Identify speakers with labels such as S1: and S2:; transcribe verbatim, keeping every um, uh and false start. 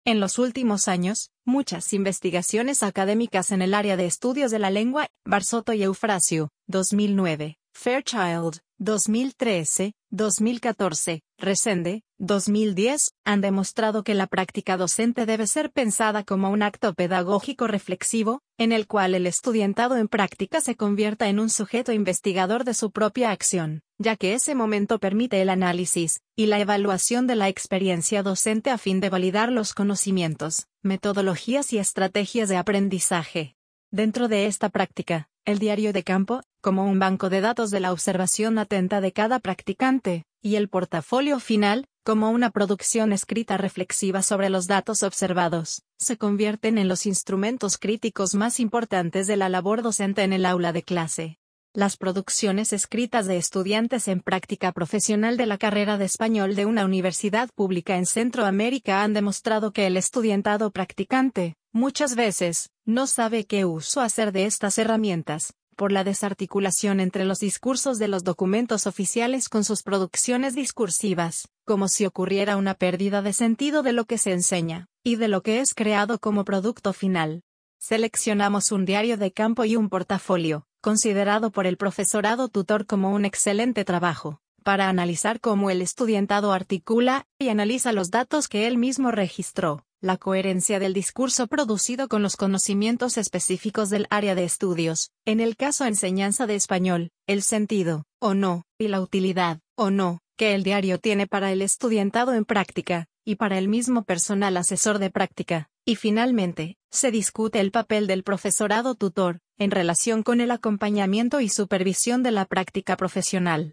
S1: En los últimos años, muchas investigaciones académicas en el área de estudios de la lengua, Barsotto y Eufrasio, dos mil nueve, Fairchild, dos mil trece, dos mil catorce, Resende, dos mil diez, han demostrado que la práctica docente debe ser pensada como un acto pedagógico reflexivo, en el cual el estudiantado en práctica se convierta en un sujeto investigador de su propia acción, ya que ese momento permite el análisis y la evaluación de la experiencia docente a fin de validar los conocimientos, metodologías y estrategias de aprendizaje. Dentro de esta práctica, el diario de campo, como un banco de datos de la observación atenta de cada practicante, y el portafolio final, como una producción escrita reflexiva sobre los datos observados, se convierten en los instrumentos críticos más importantes de la labor docente en el aula de clase. Las producciones escritas de estudiantes en práctica profesional de la carrera de español de una universidad pública en Centroamérica han demostrado que el estudiantado practicante, muchas veces, no sabe qué uso hacer de estas herramientas, por la desarticulación entre los discursos de los documentos oficiales con sus producciones discursivas, como si ocurriera una pérdida de sentido de lo que se enseña, y de lo que es creado como producto final. Seleccionamos un diario de campo y un portafolio, considerado por el profesorado tutor como un excelente trabajo, para analizar cómo el estudiantado articula y analiza los datos que él mismo registró, la coherencia del discurso producido con los conocimientos específicos del área de estudios, en el caso enseñanza de español, el sentido, o no, y la utilidad, o no, que el diario tiene para el estudiantado en práctica, y para el mismo personal asesor de práctica, y finalmente, se discute el papel del profesorado tutor, en relación con el acompañamiento y supervisión de la práctica profesional.